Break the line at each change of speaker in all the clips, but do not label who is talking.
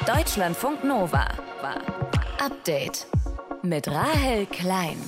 Deutschlandfunk Nova. Update mit Rahel Klein.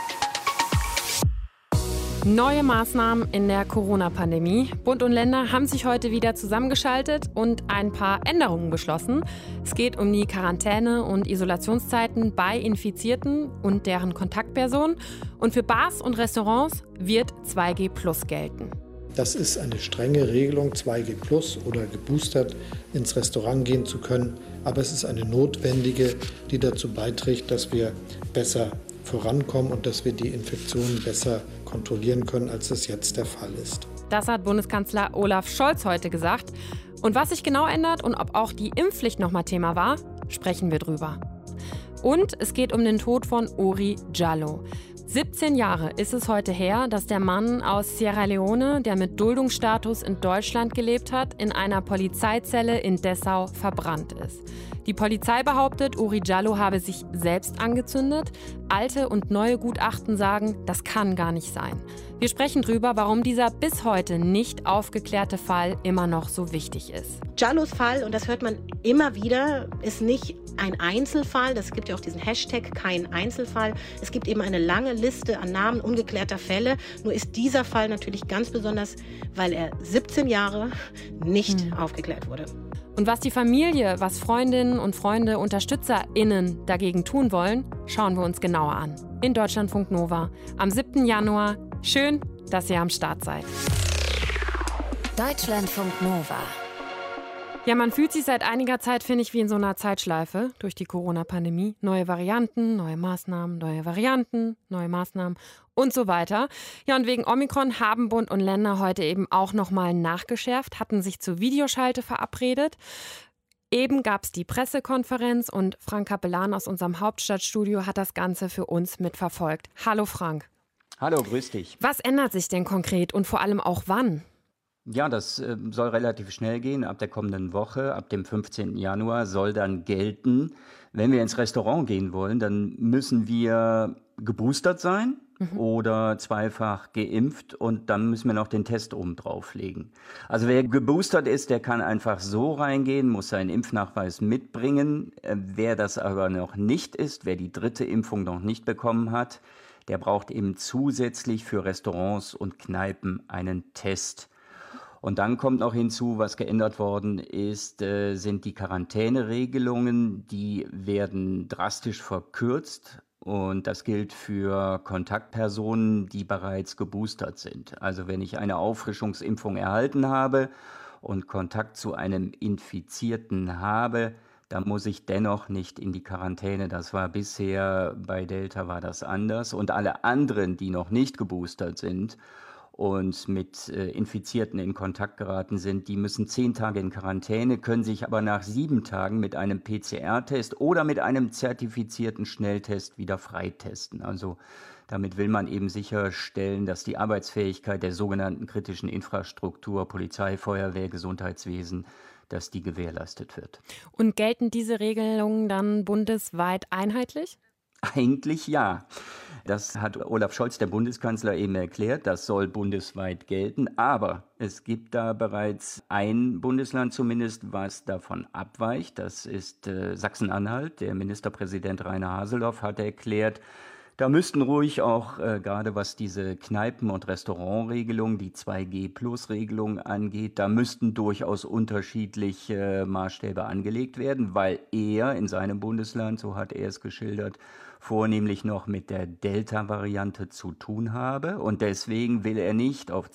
Neue Maßnahmen in der Corona-Pandemie. Bund und Länder haben sich heute wieder zusammengeschaltet und ein paar Änderungen beschlossen. Es geht um die Quarantäne- und Isolationszeiten bei Infizierten und deren Kontaktpersonen. Und für Bars und Restaurants wird 2G+ gelten.
Das ist eine strenge Regelung, 2G+ oder geboostert ins Restaurant gehen zu können. Aber es ist eine notwendige, die dazu beiträgt, dass wir besser vorankommen und dass wir die Infektionen besser kontrollieren können, als es jetzt der Fall ist.
Das hat Bundeskanzler Olaf Scholz heute gesagt. Und was sich genau ändert und ob auch die Impfpflicht nochmal Thema war, sprechen wir drüber. Und es geht um den Tod von Uri Jalloh. 17 Jahre ist es heute her, dass der Mann aus Sierra Leone, der mit Duldungsstatus in Deutschland gelebt hat, in einer Polizeizelle in Dessau verbrannt ist. Die Polizei behauptet, Uri Jalloh habe sich selbst angezündet. Alte und neue Gutachten sagen, das kann gar nicht sein. Wir sprechen drüber, warum dieser bis heute nicht aufgeklärte Fall immer noch so wichtig ist.
Jallohs Fall, und das hört man immer wieder, ist nicht ein Einzelfall. Das gibt ja auch diesen Hashtag kein Einzelfall. Es gibt eben eine lange Liste an Namen ungeklärter Fälle. Nur ist dieser Fall natürlich ganz besonders, weil er 17 Jahre nicht aufgeklärt wurde.
Und was die Familie, was Freundinnen und Freunde, UnterstützerInnen dagegen tun wollen, schauen wir uns genauer an. In Deutschlandfunk Nova am 7. Januar. Schön, dass ihr am Start seid.
Deutschlandfunk Nova.
Ja, man fühlt sich seit einiger Zeit, finde ich, wie in so einer Zeitschleife durch die Corona-Pandemie. Neue Varianten, neue Maßnahmen, neue Varianten, neue Maßnahmen und so weiter. Ja, und wegen Omikron haben Bund und Länder heute eben auch nochmal nachgeschärft, hatten sich zur Videoschalte verabredet. Eben gab es die Pressekonferenz und Frank Capellan aus unserem Hauptstadtstudio hat das Ganze für uns mitverfolgt. Hallo Frank.
Hallo, grüß dich.
Was ändert sich denn konkret und vor allem auch wann?
Ja, das soll relativ schnell gehen. Ab der kommenden Woche, ab dem 15. Januar soll dann gelten, wenn wir ins Restaurant gehen wollen, dann müssen wir geboostert sein oder zweifach geimpft und dann müssen wir noch den Test oben drauflegen. Also wer geboostert ist, der kann einfach so reingehen, muss seinen Impfnachweis mitbringen. Wer das aber noch nicht ist, wer die 3. Impfung noch nicht bekommen hat, der braucht eben zusätzlich für Restaurants und Kneipen einen Test. Und dann kommt noch hinzu, was geändert worden ist, sind die Quarantäneregelungen. Die werden drastisch verkürzt und das gilt für Kontaktpersonen, die bereits geboostert sind. Also wenn ich eine Auffrischungsimpfung erhalten habe und Kontakt zu einem Infizierten habe, dann muss ich dennoch nicht in die Quarantäne. Das war bisher, bei Delta war das anders. Und alle anderen, die noch nicht geboostert sind und mit Infizierten in Kontakt geraten sind, die müssen 10 Tage in Quarantäne, können sich aber nach 7 Tagen mit einem PCR-Test oder mit einem zertifizierten Schnelltest wieder freitesten. Also damit will man eben sicherstellen, dass die Arbeitsfähigkeit der sogenannten kritischen Infrastruktur, Polizei, Feuerwehr, Gesundheitswesen, dass die gewährleistet wird.
Und gelten diese Regelungen dann bundesweit einheitlich?
Eigentlich ja. Das hat Olaf Scholz, der Bundeskanzler, eben erklärt. Das soll bundesweit gelten. Aber es gibt da bereits ein Bundesland zumindest, was davon abweicht. Das ist Sachsen-Anhalt. Der Ministerpräsident Rainer Haseloff hat erklärt, da müssten ruhig auch, gerade was diese Kneipen- und Restaurantregelung, die 2G+-Regelung angeht, da müssten durchaus unterschiedliche Maßstäbe angelegt werden, weil er in seinem Bundesland, so hat er es geschildert, vornehmlich noch mit der Delta-Variante zu tun habe. Und deswegen will er nicht auf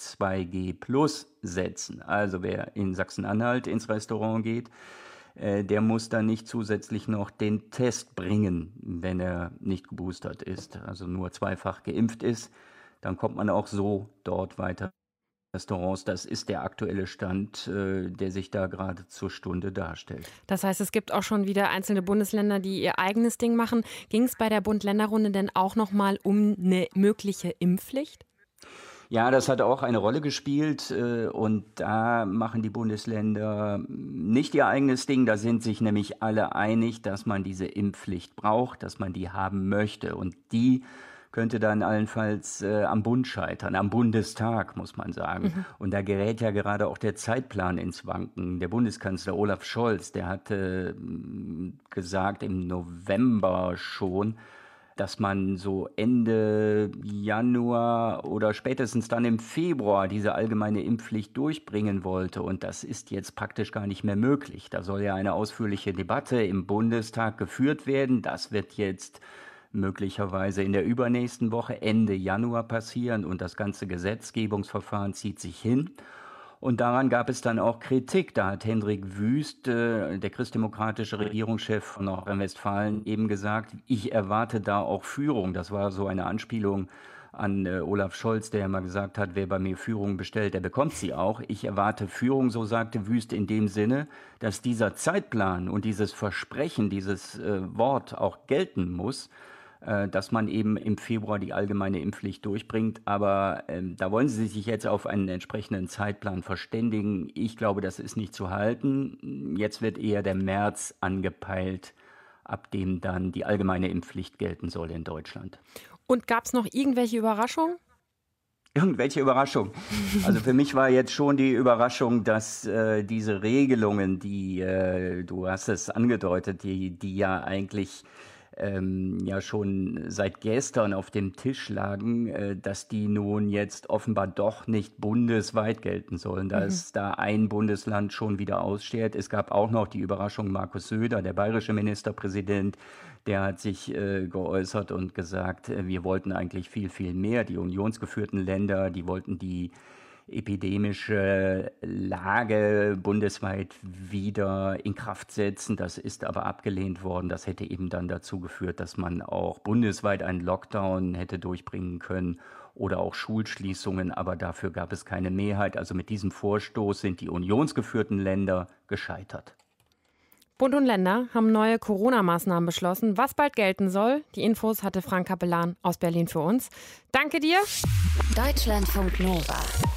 2G+ setzen. Also wer in Sachsen-Anhalt ins Restaurant geht, der muss dann nicht zusätzlich noch den Test bringen, wenn er nicht geboostert ist, also nur zweifach geimpft ist. Dann kommt man auch so dort weiter. Restaurants, das ist der aktuelle Stand, der sich da gerade zur Stunde darstellt.
Das heißt, es gibt auch schon wieder einzelne Bundesländer, die ihr eigenes Ding machen. Ging es bei der Bund-Länder-Runde denn auch nochmal um eine mögliche Impfpflicht?
Ja, das hat auch eine Rolle gespielt und da machen die Bundesländer nicht ihr eigenes Ding. Da sind sich nämlich alle einig, dass man diese Impfpflicht braucht, dass man die haben möchte. Und die könnte dann allenfalls am Bund scheitern, am Bundestag, muss man sagen. Und da gerät ja gerade auch der Zeitplan ins Wanken. Der Bundeskanzler Olaf Scholz, der hatte gesagt im November schon, dass man so Ende Januar oder spätestens dann im Februar diese allgemeine Impfpflicht durchbringen wollte. Und das ist jetzt praktisch gar nicht mehr möglich. Da soll ja eine ausführliche Debatte im Bundestag geführt werden. Das wird jetzt möglicherweise in der übernächsten Woche, Ende Januar passieren. Und das ganze Gesetzgebungsverfahren zieht sich hin. Und daran gab es dann auch Kritik. Da hat Hendrik Wüst, der christdemokratische Regierungschef von Nordrhein-Westfalen, eben gesagt, ich erwarte da auch Führung. Das war so eine Anspielung an Olaf Scholz, der ja mal gesagt hat, wer bei mir Führung bestellt, der bekommt sie auch. Ich erwarte Führung, so sagte Wüst, in dem Sinne, dass dieser Zeitplan und dieses Versprechen, dieses Wort auch gelten muss, dass man eben im Februar die allgemeine Impfpflicht durchbringt. Aber da wollen Sie sich jetzt auf einen entsprechenden Zeitplan verständigen. Ich glaube, das ist nicht zu halten. Jetzt wird eher der März angepeilt, ab dem dann die allgemeine Impfpflicht gelten soll in Deutschland.
Und gab es noch irgendwelche Überraschungen?
Irgendwelche Überraschung. Also für mich war jetzt schon die Überraschung, dass diese Regelungen, die, du hast es angedeutet, die ja eigentlich ja schon seit gestern auf dem Tisch lagen, dass die nun jetzt offenbar doch nicht bundesweit gelten sollen, dass da ein Bundesland schon wieder aussteht. Es gab auch noch die Überraschung, Markus Söder, der bayerische Ministerpräsident, der hat sich geäußert und gesagt, wir wollten eigentlich viel, viel mehr. Die unionsgeführten Länder, die wollten die epidemische Lage bundesweit wieder in Kraft setzen. Das ist aber abgelehnt worden. Das hätte eben dann dazu geführt, dass man auch bundesweit einen Lockdown hätte durchbringen können oder auch Schulschließungen, aber dafür gab es keine Mehrheit. Also mit diesem Vorstoß sind die unionsgeführten Länder gescheitert.
Bund und Länder haben neue Corona-Maßnahmen beschlossen, was bald gelten soll. Die Infos hatte Frank Kapellan aus Berlin für uns. Danke dir.
Deutschlandfunk Nova.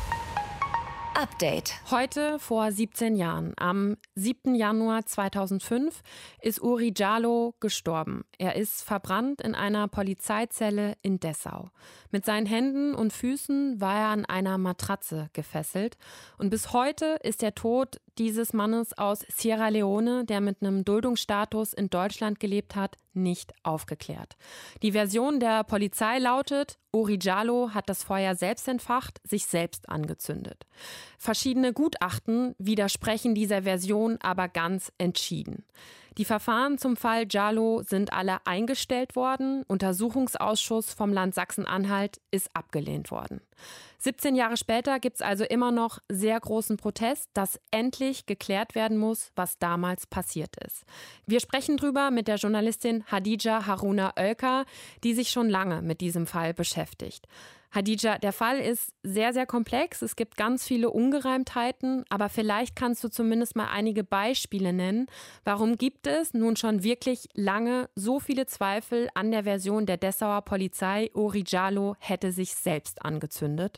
Update.
Heute vor 17 Jahren, am 7. Januar 2005, ist Uri Jallo gestorben. Er ist verbrannt in einer Polizeizelle in Dessau. Mit seinen Händen und Füßen war er an einer Matratze gefesselt. Und bis heute ist der Tod dieses Mannes aus Sierra Leone, der mit einem Duldungsstatus in Deutschland gelebt hat, nicht aufgeklärt. Die Version der Polizei lautet, Uri Jallo hat das Feuer selbst entfacht, sich selbst angezündet. Verschiedene Gutachten widersprechen dieser Version aber ganz entschieden. Die Verfahren zum Fall Jallo sind alle eingestellt worden. Untersuchungsausschuss vom Land Sachsen-Anhalt ist abgelehnt worden. 17 Jahre später gibt es also immer noch sehr großen Protest, dass endlich geklärt werden muss, was damals passiert ist. Wir sprechen drüber mit der Journalistin Hadija Haruna Oelker, die sich schon lange mit diesem Fall beschäftigt. Hadija, der Fall ist sehr, sehr komplex. Es gibt ganz viele Ungereimtheiten, aber vielleicht kannst du zumindest mal einige Beispiele nennen. Warum gibt es nun schon wirklich lange so viele Zweifel an der Version der Dessauer Polizei, Uri Jallo hätte sich selbst angezündet?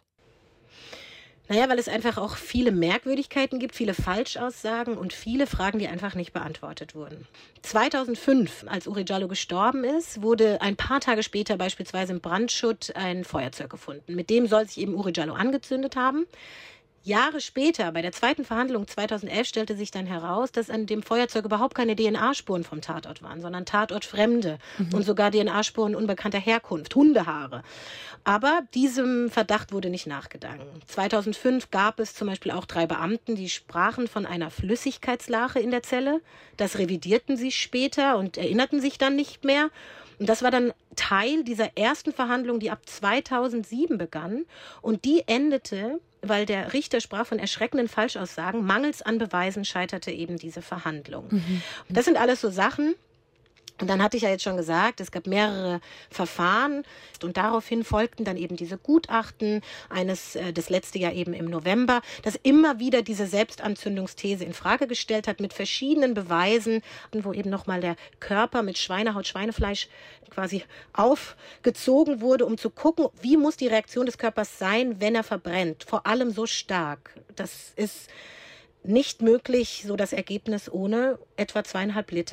Naja, weil es einfach auch viele Merkwürdigkeiten gibt, viele Falschaussagen und viele Fragen, die einfach nicht beantwortet wurden. 2005, als Uri Jallo gestorben ist, wurde ein paar Tage später beispielsweise im Brandschutt ein Feuerzeug gefunden. Mit dem soll sich eben Uri Jallo angezündet haben. Jahre später, bei der zweiten Verhandlung 2011, stellte sich dann heraus, dass an dem Feuerzeug überhaupt keine DNA-Spuren vom Tatort waren, sondern tatortfremde und sogar DNA-Spuren unbekannter Herkunft, Hundehaare. Aber diesem Verdacht wurde nicht nachgegangen. 2005 gab es zum Beispiel auch 3 Beamten, die sprachen von einer Flüssigkeitslache in der Zelle. Das revidierten sie später und erinnerten sich dann nicht mehr. Und das war dann Teil dieser ersten Verhandlung, die ab 2007 begann. Und die endete, weil der Richter sprach von erschreckenden Falschaussagen, mangels an Beweisen scheiterte eben diese Verhandlung. Das sind alles so Sachen. Und dann hatte ich ja jetzt schon gesagt, es gab mehrere Verfahren und daraufhin folgten dann eben diese Gutachten, das letzte Jahr eben im November, das immer wieder diese Selbstanzündungsthese in Frage gestellt hat mit verschiedenen Beweisen, wo eben nochmal der Körper mit Schweinehaut, Schweinefleisch quasi aufgezogen wurde, um zu gucken, wie muss die Reaktion des Körpers sein, wenn er verbrennt, vor allem so stark. Das ist nicht möglich, so das Ergebnis ohne etwa 2,5 Liter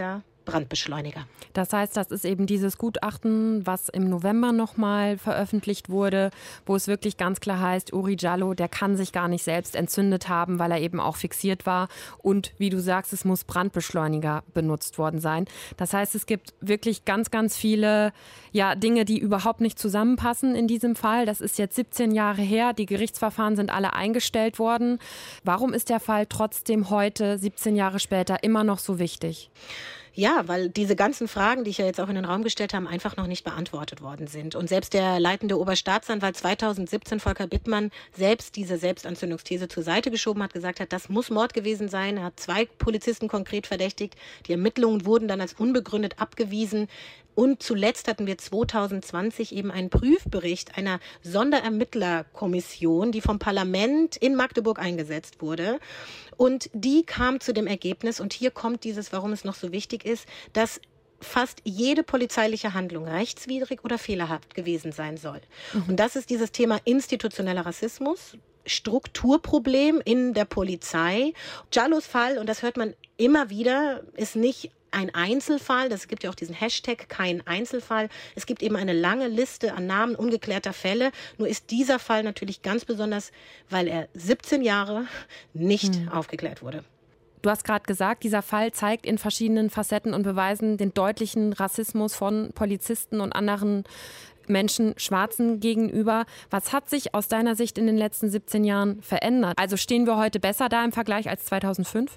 Brandbeschleuniger.
Das heißt, das ist eben dieses Gutachten, was im November nochmal veröffentlicht wurde, wo es wirklich ganz klar heißt, Uri Jallo, der kann sich gar nicht selbst entzündet haben, weil er eben auch fixiert war. Und wie du sagst, es muss Brandbeschleuniger benutzt worden sein. Das heißt, es gibt wirklich ganz, ganz viele Dinge, die überhaupt nicht zusammenpassen in diesem Fall. Das ist jetzt 17 Jahre her. Die Gerichtsverfahren sind alle eingestellt worden. Warum ist der Fall trotzdem heute, 17 Jahre später, immer noch so wichtig?
Ja, weil diese ganzen Fragen, die ich ja jetzt auch in den Raum gestellt habe, einfach noch nicht beantwortet worden sind. Und selbst der leitende Oberstaatsanwalt 2017, Volker Bittmann, selbst diese Selbstanzündungsthese zur Seite geschoben hat, gesagt hat, das muss Mord gewesen sein. Er hat 2 Polizisten konkret verdächtigt. Die Ermittlungen wurden dann als unbegründet abgewiesen. Und zuletzt hatten wir 2020 eben einen Prüfbericht einer Sonderermittlerkommission, die vom Parlament in Magdeburg eingesetzt wurde. Und die kam zu dem Ergebnis, und hier kommt dieses, warum es noch so wichtig ist, dass fast jede polizeiliche Handlung rechtswidrig oder fehlerhaft gewesen sein soll. Und das ist dieses Thema institutioneller Rassismus, Strukturproblem in der Polizei. Jallos Fall, und das hört man immer wieder, ist nicht ein Einzelfall. Es gibt ja auch diesen Hashtag, kein Einzelfall. Es gibt eben eine lange Liste an Namen ungeklärter Fälle. Nur ist dieser Fall natürlich ganz besonders, weil er 17 Jahre nicht aufgeklärt wurde.
Du hast gerade gesagt, dieser Fall zeigt in verschiedenen Facetten und Beweisen den deutlichen Rassismus von Polizisten und anderen Menschen Schwarzen gegenüber. Was hat sich aus deiner Sicht in den letzten 17 Jahren verändert? Also stehen wir heute besser da im Vergleich als 2005?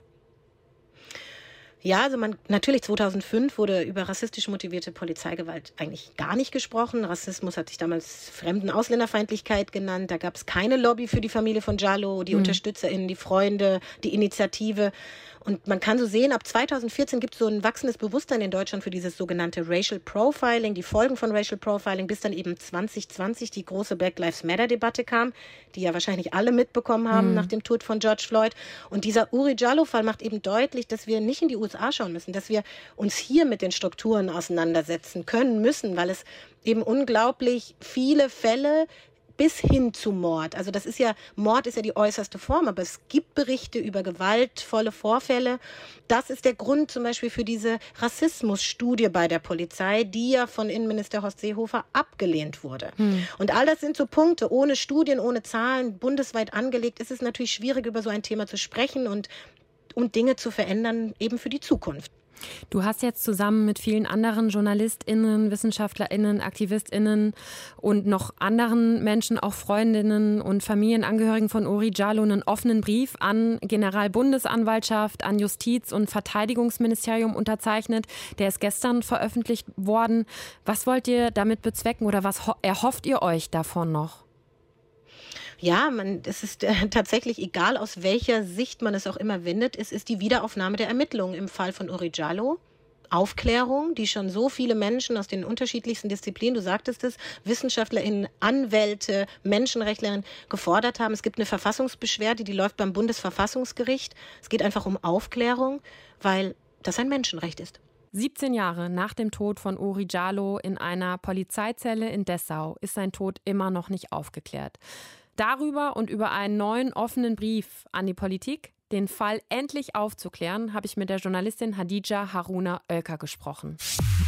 Ja, also natürlich 2005 wurde über rassistisch motivierte Polizeigewalt eigentlich gar nicht gesprochen. Rassismus hat sich damals Fremden- Ausländerfeindlichkeit genannt. Da gab es keine Lobby für die Familie von Jallo, die UnterstützerInnen, die Freunde, die Initiative. Und man kann so sehen, ab 2014 gibt es so ein wachsendes Bewusstsein in Deutschland für dieses sogenannte Racial Profiling, die Folgen von Racial Profiling, bis dann eben 2020 die große Black Lives Matter-Debatte kam, die ja wahrscheinlich alle mitbekommen haben nach dem Tod von George Floyd. Und dieser Uri Jallo-Fall macht eben deutlich, dass wir nicht in die USA schauen müssen, dass wir uns hier mit den Strukturen auseinandersetzen können müssen, weil es eben unglaublich viele Fälle bis hin zu Mord. Also Mord ist ja die äußerste Form, aber es gibt Berichte über gewaltvolle Vorfälle. Das ist der Grund zum Beispiel für diese Rassismusstudie bei der Polizei, die ja von Innenminister Horst Seehofer abgelehnt wurde. Und all das sind so Punkte, ohne Studien, ohne Zahlen, bundesweit angelegt, ist es natürlich schwierig, über so ein Thema zu sprechen und Dinge zu verändern, eben für die Zukunft.
Du hast jetzt zusammen mit vielen anderen JournalistInnen, WissenschaftlerInnen, AktivistInnen und noch anderen Menschen, auch Freundinnen und Familienangehörigen von Uri Jallo, einen offenen Brief an Generalbundesanwaltschaft, an Justiz- und Verteidigungsministerium unterzeichnet. Der ist gestern veröffentlicht worden. Was wollt ihr damit bezwecken oder was erhofft ihr euch davon noch?
Ja, es ist tatsächlich egal, aus welcher Sicht man es auch immer wendet, es ist die Wiederaufnahme der Ermittlungen im Fall von Uri Jallo. Aufklärung, die schon so viele Menschen aus den unterschiedlichsten Disziplinen, du sagtest es, WissenschaftlerInnen, Anwälte, Menschenrechtlerinnen gefordert haben. Es gibt eine Verfassungsbeschwerde, die läuft beim Bundesverfassungsgericht. Es geht einfach um Aufklärung, weil das ein Menschenrecht ist.
17 Jahre nach dem Tod von Uri Jallo in einer Polizeizelle in Dessau ist sein Tod immer noch nicht aufgeklärt. Darüber und über einen neuen offenen Brief an die Politik, den Fall endlich aufzuklären, habe ich mit der Journalistin Hadija Haruna Oelker gesprochen.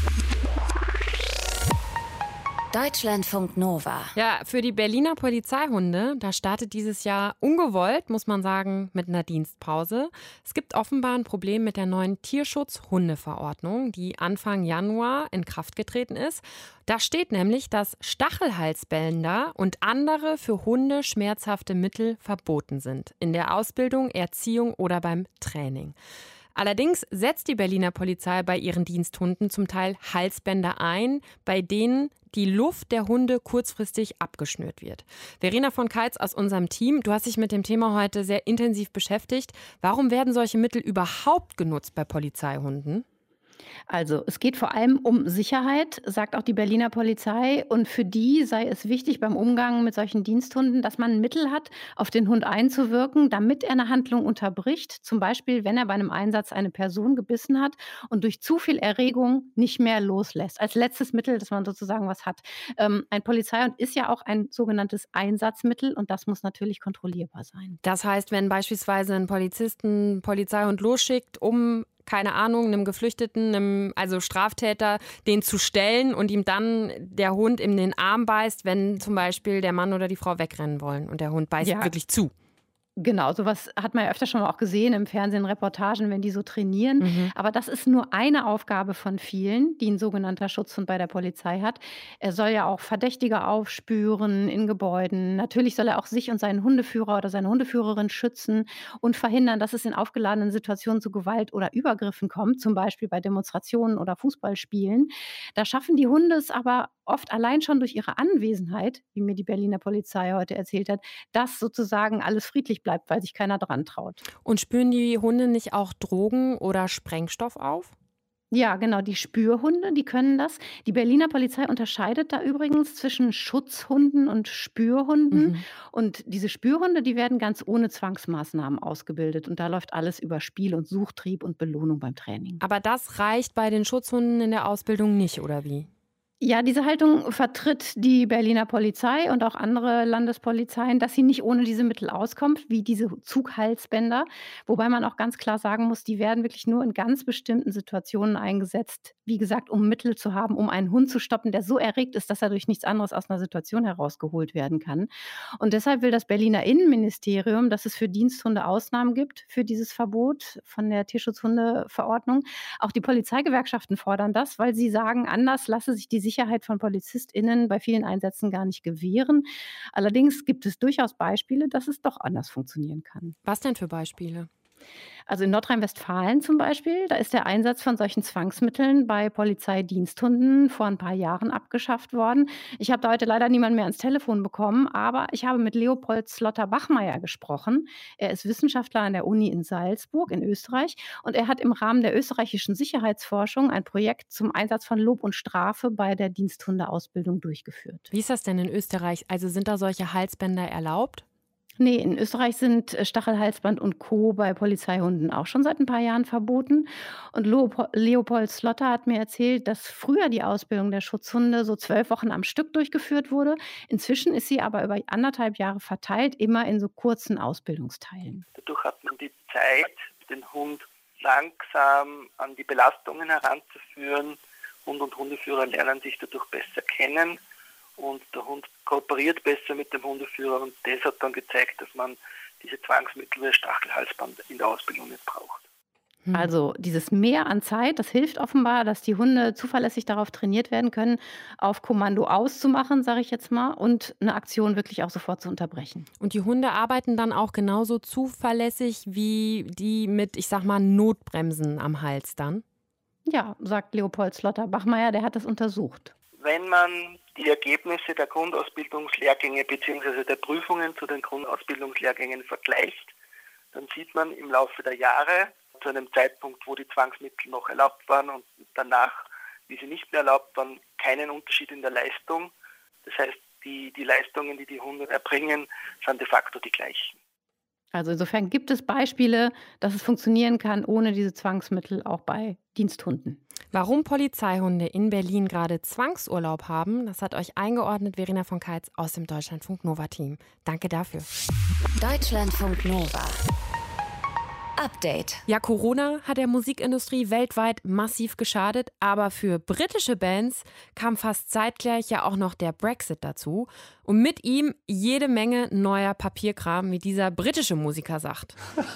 Deutschlandfunk Nova.
Ja, für die Berliner Polizeihunde, da startet dieses Jahr ungewollt, muss man sagen, mit einer Dienstpause. Es gibt offenbar ein Problem mit der neuen Tierschutz-Hundeverordnung, die Anfang Januar in Kraft getreten ist. Da steht nämlich, dass Stachelhalsbänder und andere für Hunde schmerzhafte Mittel verboten sind. In der Ausbildung, Erziehung oder beim Training. Allerdings setzt die Berliner Polizei bei ihren Diensthunden zum Teil Halsbänder ein, bei denen die Luft der Hunde kurzfristig abgeschnürt wird. Verena von Keitz aus unserem Team, du hast dich mit dem Thema heute sehr intensiv beschäftigt. Warum werden solche Mittel überhaupt genutzt bei Polizeihunden?
Also es geht vor allem um Sicherheit, sagt auch die Berliner Polizei. Und für die sei es wichtig beim Umgang mit solchen Diensthunden, dass man ein Mittel hat, auf den Hund einzuwirken, damit er eine Handlung unterbricht. Zum Beispiel, wenn er bei einem Einsatz eine Person gebissen hat und durch zu viel Erregung nicht mehr loslässt. Als letztes Mittel, dass man sozusagen was hat. Ein Polizeihund ist ja auch ein sogenanntes Einsatzmittel und das muss natürlich kontrollierbar sein.
Das heißt, wenn beispielsweise ein Polizist einen Polizeihund losschickt, um keine Ahnung, einem Geflüchteten, also Straftäter, den zu stellen und ihm dann der Hund in den Arm beißt, wenn zum Beispiel der Mann oder die Frau wegrennen wollen und der Hund beißt wirklich zu.
Genau, sowas hat man ja öfter schon mal auch gesehen im Fernsehen, Reportagen, wenn die so trainieren. Aber das ist nur eine Aufgabe von vielen, die ein sogenannter Schutzhund bei der Polizei hat. Er soll ja auch Verdächtige aufspüren in Gebäuden. Natürlich soll er auch sich und seinen Hundeführer oder seine Hundeführerin schützen und verhindern, dass es in aufgeladenen Situationen zu Gewalt oder Übergriffen kommt, zum Beispiel bei Demonstrationen oder Fußballspielen. Da schaffen die Hunde es aber oft allein schon durch ihre Anwesenheit, wie mir die Berliner Polizei heute erzählt hat, dass sozusagen alles friedlich bleibt, weil sich keiner dran traut.
Und spüren die Hunde nicht auch Drogen oder Sprengstoff auf?
Ja, genau, die Spürhunde, die können das. Die Berliner Polizei unterscheidet da übrigens zwischen Schutzhunden und Spürhunden. Und diese Spürhunde, die werden ganz ohne Zwangsmaßnahmen ausgebildet. Und da läuft alles über Spiel und Suchtrieb und Belohnung beim Training.
Aber das reicht bei den Schutzhunden in der Ausbildung nicht, oder wie?
Ja, diese Haltung vertritt die Berliner Polizei und auch andere Landespolizeien, dass sie nicht ohne diese Mittel auskommt, wie diese Zughalsbänder. Wobei man auch ganz klar sagen muss, die werden wirklich nur in ganz bestimmten Situationen eingesetzt. Wie gesagt, um Mittel zu haben, um einen Hund zu stoppen, der so erregt ist, dass er durch nichts anderes aus einer Situation herausgeholt werden kann. Und deshalb will das Berliner Innenministerium, dass es für Diensthunde Ausnahmen gibt für dieses Verbot von der Tierschutzhundeverordnung. Auch die Polizeigewerkschaften fordern das, weil sie sagen, anders lasse sich die Sicherheit von PolizistInnen bei vielen Einsätzen gar nicht gewähren. Allerdings gibt es durchaus Beispiele, dass es doch anders funktionieren kann.
Was denn für Beispiele?
Also in Nordrhein-Westfalen zum Beispiel, da ist der Einsatz von solchen Zwangsmitteln bei Polizeidiensthunden vor ein paar Jahren abgeschafft worden. Ich habe da heute leider niemanden mehr ans Telefon bekommen, aber ich habe mit Leopold Slotter-Bachmeier gesprochen. Er ist Wissenschaftler an der Uni in Salzburg in Österreich und er hat im Rahmen der österreichischen Sicherheitsforschung ein Projekt zum Einsatz von Lob und Strafe bei der Diensthundeausbildung durchgeführt.
Wie ist das denn in Österreich? Also sind da solche Halsbänder erlaubt?
Nee, in Österreich sind Stachelhalsband und Co. bei Polizeihunden auch schon seit ein paar Jahren verboten. Und Leopold Slotter hat mir erzählt, dass früher die Ausbildung der Schutzhunde so 12 Wochen am Stück durchgeführt wurde. Inzwischen ist sie aber über 1,5 Jahre verteilt, immer in so kurzen Ausbildungsteilen.
Dadurch hat man die Zeit, den Hund langsam an die Belastungen heranzuführen. Hund und Hundeführer lernen sich dadurch besser kennen. Und der Hund kooperiert besser mit dem Hundeführer und das hat dann gezeigt, dass man diese Zwangsmittel wie Stachelhalsband in der Ausbildung nicht braucht.
Also dieses Mehr an Zeit, das hilft offenbar, dass die Hunde zuverlässig darauf trainiert werden können, auf Kommando auszumachen, sage ich jetzt mal, und eine Aktion wirklich auch sofort zu unterbrechen.
Und die Hunde arbeiten dann auch genauso zuverlässig wie die mit, ich sag mal, Notbremsen am Hals dann?
Ja, sagt Leopold Slotter-Bachmeier, der hat das untersucht.
Wenn man die Ergebnisse der Grundausbildungslehrgänge bzw. der Prüfungen zu den Grundausbildungslehrgängen vergleicht, dann sieht man im Laufe der Jahre, zu einem Zeitpunkt, wo die Zwangsmittel noch erlaubt waren und danach, wie sie nicht mehr erlaubt waren, keinen Unterschied in der Leistung. Das heißt, die Leistungen, die die Hunde erbringen, sind de facto die gleichen.
Also insofern gibt es Beispiele, dass es funktionieren kann ohne diese Zwangsmittel auch bei Diensthunden.
Warum Polizeihunde in Berlin gerade Zwangsurlaub haben, das hat euch eingeordnet Verena von Keitz aus dem Deutschlandfunk Nova-Team. Danke dafür.
Deutschlandfunk Nova. Update.
Ja, Corona hat der Musikindustrie weltweit massiv geschadet, aber für britische Bands kam fast zeitgleich ja auch noch der Brexit dazu und mit ihm jede Menge neuer Papierkram, wie dieser britische Musiker sagt.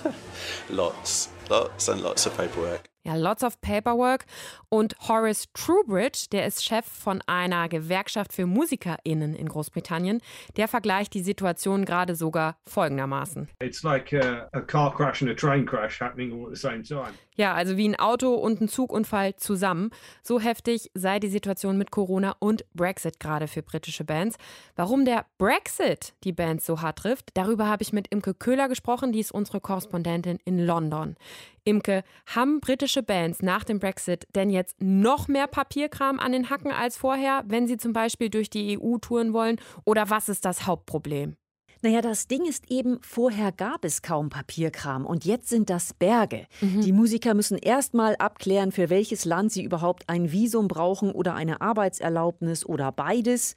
Lots and lots of paperwork.
Ja, lots of paperwork. Und Horace Trowbridge, der ist Chef von einer Gewerkschaft für MusikerInnen in Großbritannien, der vergleicht die Situation gerade sogar folgendermaßen.
It's like a car crash and a train crash happening all at the same time.
Ja, also wie ein Auto und ein Zugunfall zusammen. So heftig sei die Situation mit Corona und Brexit gerade für britische Bands. Warum der Brexit die Bands so hart trifft, darüber habe ich mit Imke Köhler gesprochen, die ist unsere Korrespondentin in London. Imke, haben britische Bands nach dem Brexit denn jetzt noch mehr Papierkram an den Hacken als vorher, wenn sie zum Beispiel durch die EU touren wollen? Oder was ist das Hauptproblem?
Naja, das Ding ist eben, vorher gab es kaum Papierkram und jetzt sind das Berge. Die Musiker müssen erst mal abklären, für welches Land sie überhaupt ein Visum brauchen oder eine Arbeitserlaubnis oder beides.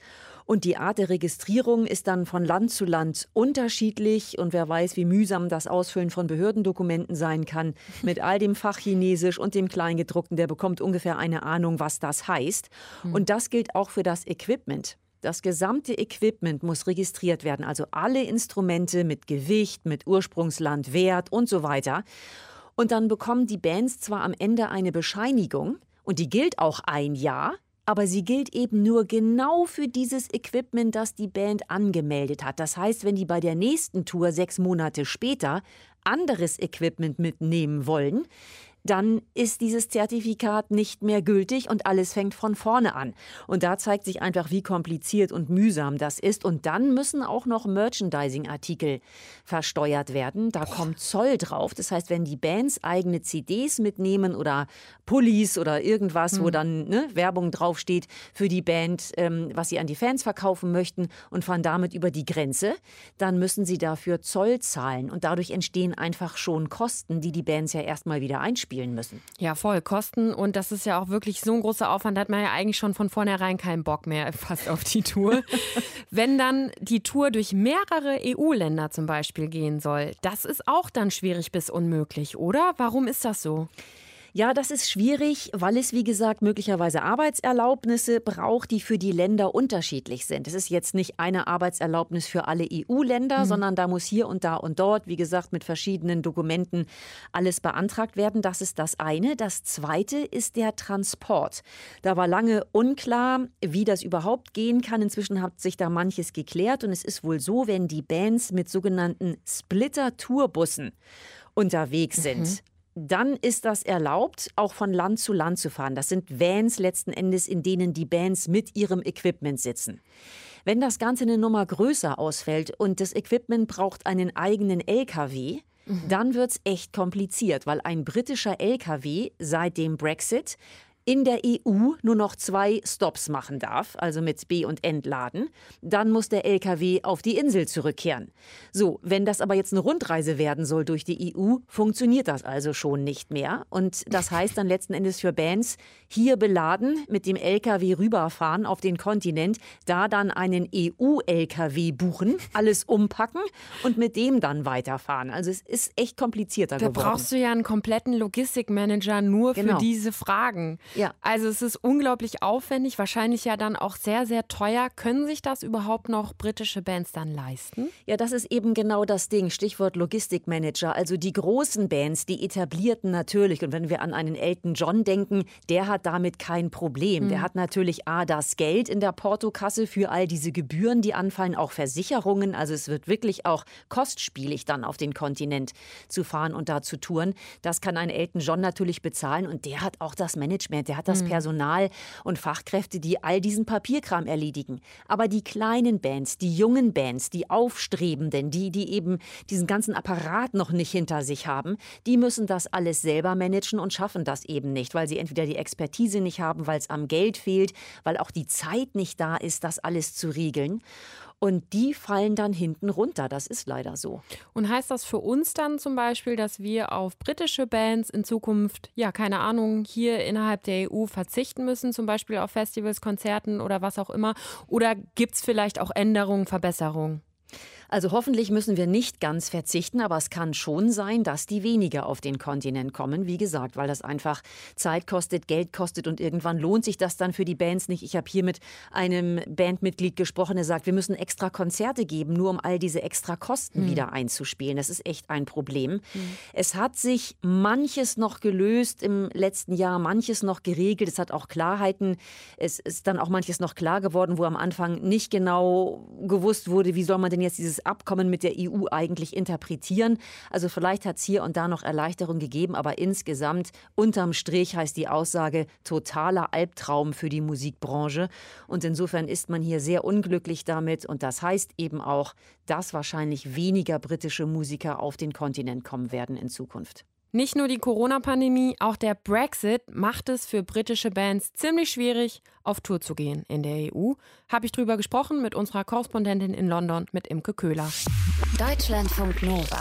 Und die Art der Registrierung ist dann von Land zu Land unterschiedlich. Und wer weiß, wie mühsam das Ausfüllen von Behördendokumenten sein kann. Mit all dem Fachchinesisch und dem Kleingedruckten, der bekommt ungefähr eine Ahnung, was das heißt. Und das gilt auch für das Equipment. Das gesamte Equipment muss registriert werden. Also alle Instrumente mit Gewicht, mit Ursprungsland, Wert und so weiter. Und dann bekommen die Bands zwar am Ende eine Bescheinigung. Und die gilt auch ein Jahr. Aber sie gilt eben nur genau für dieses Equipment, das die Band angemeldet hat. Das heißt, wenn die bei der nächsten Tour 6 Monate später anderes Equipment mitnehmen wollen, dann ist dieses Zertifikat nicht mehr gültig und alles fängt von vorne an. Und da zeigt sich einfach, wie kompliziert und mühsam das ist. Und dann müssen auch noch Merchandising-Artikel versteuert werden. Da kommt Zoll drauf. Das heißt, wenn die Bands eigene CDs mitnehmen oder Pullis oder irgendwas, wo dann Werbung draufsteht für die Band, was sie an die Fans verkaufen möchten und fahren damit über die Grenze, dann müssen sie dafür Zoll zahlen. Und dadurch entstehen einfach schon Kosten, die Bands ja erstmal wieder einspielen müssen.
Ja, voll. Kosten. Und das ist ja auch wirklich so ein großer Aufwand. Da hat man ja eigentlich schon von vornherein keinen Bock mehr fast auf die Tour. Wenn dann die Tour durch mehrere EU-Länder zum Beispiel gehen soll, das ist auch dann schwierig bis unmöglich, oder? Warum ist das so?
Ja, das ist schwierig, weil es, wie gesagt, möglicherweise Arbeitserlaubnisse braucht, die für die Länder unterschiedlich sind. Es ist jetzt nicht eine Arbeitserlaubnis für alle EU-Länder, sondern da muss hier und da und dort, wie gesagt, mit verschiedenen Dokumenten alles beantragt werden. Das ist das eine. Das zweite ist der Transport. Da war lange unklar, wie das überhaupt gehen kann. Inzwischen hat sich da manches geklärt und es ist wohl so, wenn die Bands mit sogenannten Splitter-Tourbussen unterwegs sind, dann ist das erlaubt, auch von Land zu Land zu fahren. Das sind Vans letzten Endes, in denen die Bands mit ihrem Equipment sitzen. Wenn das Ganze eine Nummer größer ausfällt und das Equipment braucht einen eigenen LKW, dann wird's echt kompliziert, weil ein britischer LKW seit dem Brexit in der EU nur noch 2 Stops machen darf, also mit B- und Entladen, dann muss der LKW auf die Insel zurückkehren. So, wenn das aber jetzt eine Rundreise werden soll durch die EU, funktioniert das also schon nicht mehr. Und das heißt dann letzten Endes für Bands, hier beladen, mit dem LKW rüberfahren auf den Kontinent, da dann einen EU-LKW buchen, alles umpacken und mit dem dann weiterfahren. Also es ist echt komplizierter geworden.
Da brauchst du ja einen kompletten Logistikmanager nur für diese Fragen.
Ja.
Also es ist unglaublich aufwendig, wahrscheinlich ja dann auch sehr, sehr teuer. Können sich das überhaupt noch britische Bands dann leisten?
Ja, das ist eben genau das Ding. Stichwort Logistikmanager. Also die großen Bands, die etablierten natürlich. Und wenn wir an einen Elton John denken, der hat damit kein Problem. Der hat natürlich das Geld in der Portokasse für all diese Gebühren, die anfallen, auch Versicherungen. Also es wird wirklich auch kostspielig dann auf den Kontinent zu fahren und da zu touren. Das kann ein Elton John natürlich bezahlen und der hat auch das Management. Der hat das Personal und Fachkräfte, die all diesen Papierkram erledigen. Aber die kleinen Bands, die jungen Bands, die Aufstrebenden, die eben diesen ganzen Apparat noch nicht hinter sich haben, die müssen das alles selber managen und schaffen das eben nicht, weil sie entweder die Expertise nicht haben, weil es am Geld fehlt, weil auch die Zeit nicht da ist, das alles zu regeln. Und die fallen dann hinten runter. Das ist leider so.
Und heißt das für uns dann zum Beispiel, dass wir auf britische Bands in Zukunft, ja, keine Ahnung, hier innerhalb der EU verzichten müssen, zum Beispiel auf Festivals, Konzerten oder was auch immer? Oder gibt es vielleicht auch Änderungen, Verbesserungen?
Also hoffentlich müssen wir nicht ganz verzichten, aber es kann schon sein, dass die weniger auf den Kontinent kommen. Wie gesagt, weil das einfach Zeit kostet, Geld kostet und irgendwann lohnt sich das dann für die Bands nicht. Ich habe hier mit einem Bandmitglied gesprochen, der sagt, wir müssen extra Konzerte geben, nur um all diese extra Kosten wieder einzuspielen. Das ist echt ein Problem. Es hat sich manches noch gelöst im letzten Jahr, manches noch geregelt. Es hat auch Klarheiten. Es ist dann auch manches noch klar geworden, wo am Anfang nicht genau gewusst wurde, wie soll man denn jetzt dieses Abkommen mit der EU eigentlich interpretieren. Also vielleicht hat es hier und da noch Erleichterung gegeben, aber insgesamt unterm Strich heißt die Aussage totaler Albtraum für die Musikbranche. Und insofern ist man hier sehr unglücklich damit. Und das heißt eben auch, dass wahrscheinlich weniger britische Musiker auf den Kontinent kommen werden in Zukunft.
Nicht nur die Corona-Pandemie, auch der Brexit macht es für britische Bands ziemlich schwierig, auf Tour zu gehen in der EU. Habe ich drüber gesprochen mit unserer Korrespondentin in London, mit Imke Köhler.
Deutschlandfunk Nova.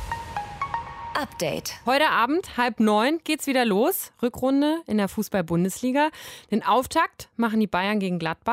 Update.
Heute Abend, 8:30, geht's wieder los. Rückrunde in der Fußball-Bundesliga. Den Auftakt machen die Bayern gegen Gladbach.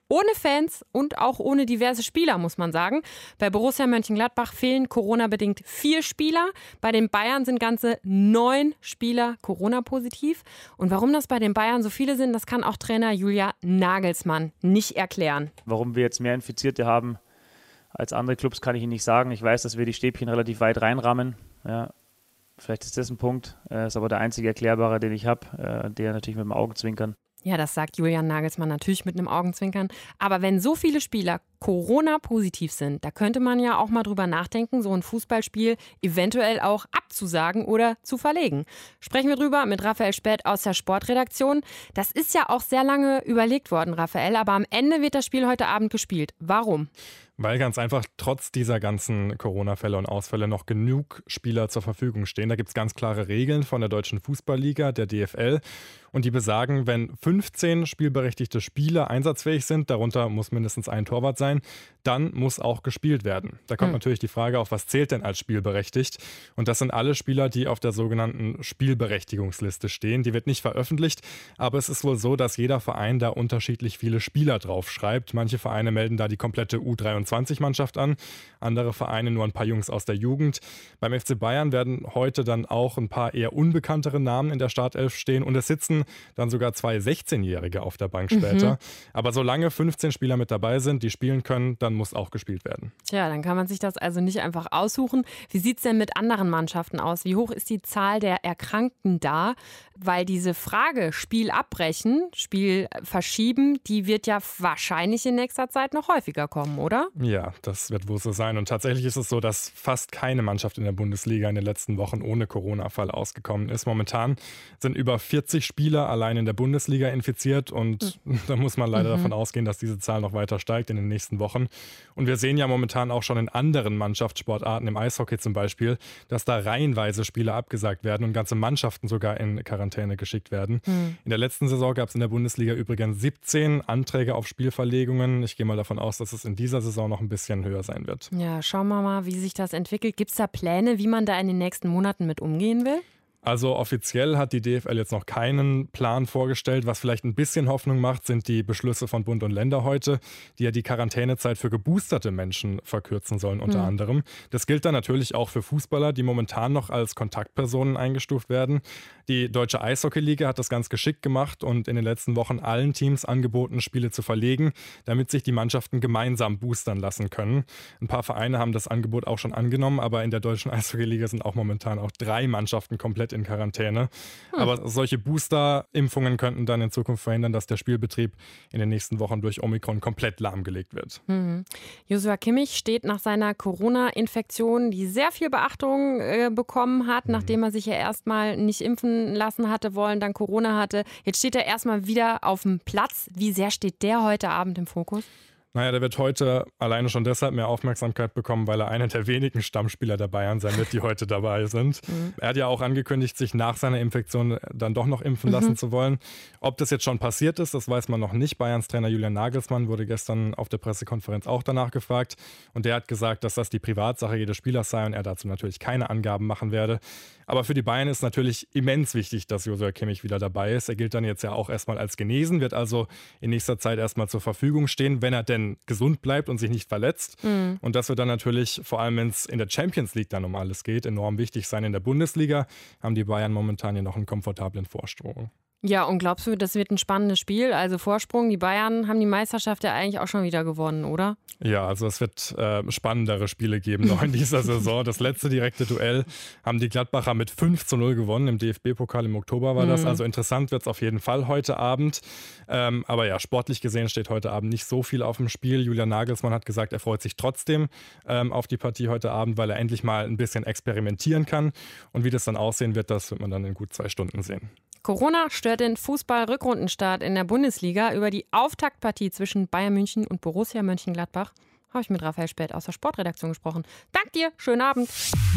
Ohne Fans und auch ohne diverse Spieler, muss man sagen. Bei Borussia Mönchengladbach fehlen Corona-bedingt 4 Spieler. Bei den Bayern sind ganze 9 Spieler Corona-positiv. Und warum das bei den Bayern so viele sind, das kann auch Trainer Julian Nagelsmann nicht erklären.
Warum wir jetzt mehr Infizierte haben als andere Clubs, kann ich Ihnen nicht sagen. Ich weiß, dass wir die Stäbchen relativ weit reinrammen. Ja, vielleicht ist das ein Punkt. Ist aber der einzige erklärbare, den ich habe, der natürlich mit dem Augenzwinkern.
Ja, das sagt Julian Nagelsmann natürlich mit einem Augenzwinkern. Aber wenn so viele Spieler Corona-positiv sind, da könnte man ja auch mal drüber nachdenken, so ein Fußballspiel eventuell auch abzusagen oder zu verlegen. Sprechen wir drüber mit Raphael Späth aus der Sportredaktion. Das ist ja auch sehr lange überlegt worden, Raphael, aber am Ende wird das Spiel heute Abend gespielt. Warum?
Weil ganz einfach trotz dieser ganzen Corona-Fälle und Ausfälle noch genug Spieler zur Verfügung stehen. Da gibt es ganz klare Regeln von der Deutschen Fußballliga, der DFL. Und die besagen, wenn 15 spielberechtigte Spieler einsatzfähig sind, darunter muss mindestens ein Torwart sein, dann muss auch gespielt werden. Da kommt natürlich die Frage auf, was zählt denn als spielberechtigt? Und das sind alle Spieler, die auf der sogenannten Spielberechtigungsliste stehen. Die wird nicht veröffentlicht, aber es ist wohl so, dass jeder Verein da unterschiedlich viele Spieler draufschreibt. Manche Vereine melden da die komplette U23-Mannschaft an, andere Vereine nur ein paar Jungs aus der Jugend. Beim FC Bayern werden heute dann auch ein paar eher unbekanntere Namen in der Startelf stehen und es sitzen dann sogar 2 16-Jährige auf der Bank später. Aber solange 15 Spieler mit dabei sind, die spielen können, dann muss auch gespielt werden.
Tja, dann kann man sich das also nicht einfach aussuchen. Wie sieht es denn mit anderen Mannschaften aus? Wie hoch ist die Zahl der Erkrankten da? Weil diese Frage Spiel abbrechen, Spiel verschieben, die wird ja wahrscheinlich in nächster Zeit noch häufiger kommen, oder?
Ja, das wird wohl so sein. Und tatsächlich ist es so, dass fast keine Mannschaft in der Bundesliga in den letzten Wochen ohne Corona-Fall ausgekommen ist. Momentan sind über 40 Spieler allein in der Bundesliga infiziert und da muss man leider davon ausgehen, dass diese Zahl noch weiter steigt in den nächsten Wochen. Und wir sehen ja momentan auch schon in anderen Mannschaftssportarten, im Eishockey zum Beispiel, dass da reihenweise Spieler abgesagt werden und ganze Mannschaften sogar in Quarantäne geschickt werden. In der letzten Saison gab es in der Bundesliga übrigens 17 Anträge auf Spielverlegungen. Ich gehe mal davon aus, dass es in dieser Saison noch ein bisschen höher sein wird.
Ja, schauen wir mal, wie sich das entwickelt. Gibt es da Pläne, wie man da in den nächsten Monaten mit umgehen will?
Also offiziell hat die DFL jetzt noch keinen Plan vorgestellt. Was vielleicht ein bisschen Hoffnung macht, sind die Beschlüsse von Bund und Länder heute, die ja die Quarantänezeit für geboosterte Menschen verkürzen sollen unter anderem. Das gilt dann natürlich auch für Fußballer, die momentan noch als Kontaktpersonen eingestuft werden. Die Deutsche Eishockey-Liga hat das ganz geschickt gemacht und in den letzten Wochen allen Teams angeboten, Spiele zu verlegen, damit sich die Mannschaften gemeinsam boostern lassen können. Ein paar Vereine haben das Angebot auch schon angenommen, aber in der Deutschen Eishockey-Liga sind auch momentan auch 3 Mannschaften komplett in Quarantäne. Aber solche Booster-Impfungen könnten dann in Zukunft verhindern, dass der Spielbetrieb in den nächsten Wochen durch Omikron komplett lahmgelegt wird.
Joshua Kimmich steht nach seiner Corona-Infektion, die sehr viel Beachtung bekommen hat, nachdem er sich ja erstmal nicht impfen lassen hatte wollen, dann Corona hatte. Jetzt steht er erstmal wieder auf dem Platz. Wie sehr steht der heute Abend im Fokus?
Naja, der wird heute alleine schon deshalb mehr Aufmerksamkeit bekommen, weil er einer der wenigen Stammspieler der Bayern sein wird, die heute dabei sind. Er hat ja auch angekündigt, sich nach seiner Infektion dann doch noch impfen lassen zu wollen. Ob das jetzt schon passiert ist, das weiß man noch nicht. Bayerns Trainer Julian Nagelsmann wurde gestern auf der Pressekonferenz auch danach gefragt. Und der hat gesagt, dass das die Privatsache jedes Spielers sei und er dazu natürlich keine Angaben machen werde. Aber für die Bayern ist natürlich immens wichtig, dass Joshua Kimmich wieder dabei ist. Er gilt dann jetzt ja auch erstmal als genesen, wird also in nächster Zeit erstmal zur Verfügung stehen, wenn er denn gesund bleibt und sich nicht verletzt. Und das wird dann natürlich, vor allem wenn es in der Champions League dann um alles geht, enorm wichtig sein. In der Bundesliga haben die Bayern momentan ja noch einen komfortablen Vorsprung.
Ja, und glaubst du, das wird ein spannendes Spiel? Also Vorsprung, die Bayern haben die Meisterschaft ja eigentlich auch schon wieder gewonnen, oder?
Ja, also es wird spannendere Spiele geben noch in dieser Saison. Das letzte direkte Duell haben die Gladbacher mit 5:0 gewonnen. Im DFB-Pokal im Oktober war das. Also interessant wird es auf jeden Fall heute Abend. Aber ja, sportlich gesehen steht heute Abend nicht so viel auf dem Spiel. Julian Nagelsmann hat gesagt, er freut sich trotzdem auf die Partie heute Abend, weil er endlich mal ein bisschen experimentieren kann. Und wie das dann aussehen wird, das wird man dann in gut 2 Stunden sehen.
Corona stört den Fußball-Rückrundenstart in der Bundesliga. Über die Auftaktpartie zwischen Bayern München und Borussia Mönchengladbach habe ich mit Raphael Späth aus der Sportredaktion gesprochen. Dank dir, schönen Abend.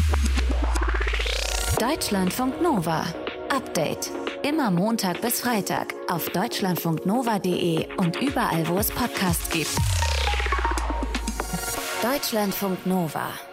Deutschlandfunk Nova. Update. Immer Montag bis Freitag auf deutschlandfunknova.de und überall, wo es Podcasts gibt. Deutschlandfunk Nova.